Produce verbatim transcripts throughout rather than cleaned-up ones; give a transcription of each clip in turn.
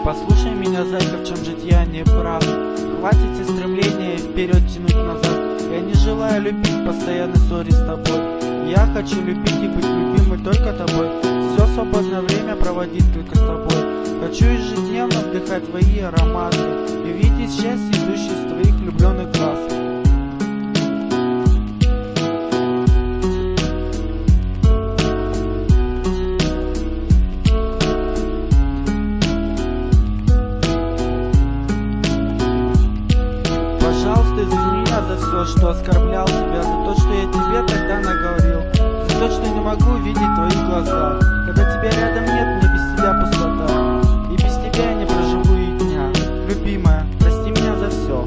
Послушай меня, зайка, в чем жить я не прав. Хватит и стремления вперед тянуть назад. Я не желаю любить постоянно ссоре с тобой. Я хочу любить и быть любимой только тобой. Все свободное время проводить только с тобой. Хочу ежедневно вдыхать твои ароматы и видеть счастье, идущее из твоих влюбленных глаз. Пожалуйста, извини меня за все, что оскорблял тебя, за то, что я тебе тогда наговорил, за то, что не могу видеть твои глаза. Когда тебя рядом нет, мне без тебя пустота, и без тебя я не проживу и дня. Любимая, прости меня за все.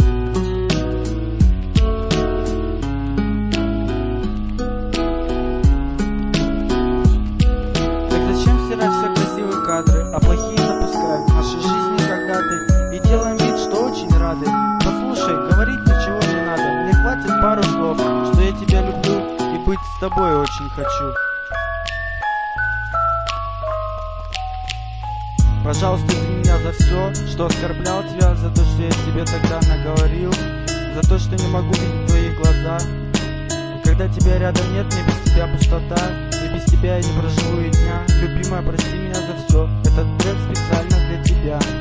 Так зачем стирать все красивые кадры, а плохие запускаем в нашей жизни когда-то и делаем вид, что очень рады. Послушай, говорить ничего не надо, мне хватит пару слов, что я тебя люблю и быть с тобой очень хочу. Пожалуйста, извини меня за все, что оскорблял тебя, за то, что я тебе тогда наговорил, за то, что не могу видеть твои глаза. И когда тебя рядом нет, мне без тебя пустота, и без тебя я не проживу и дня. Любимая, прости меня за все, этот трек специально для тебя.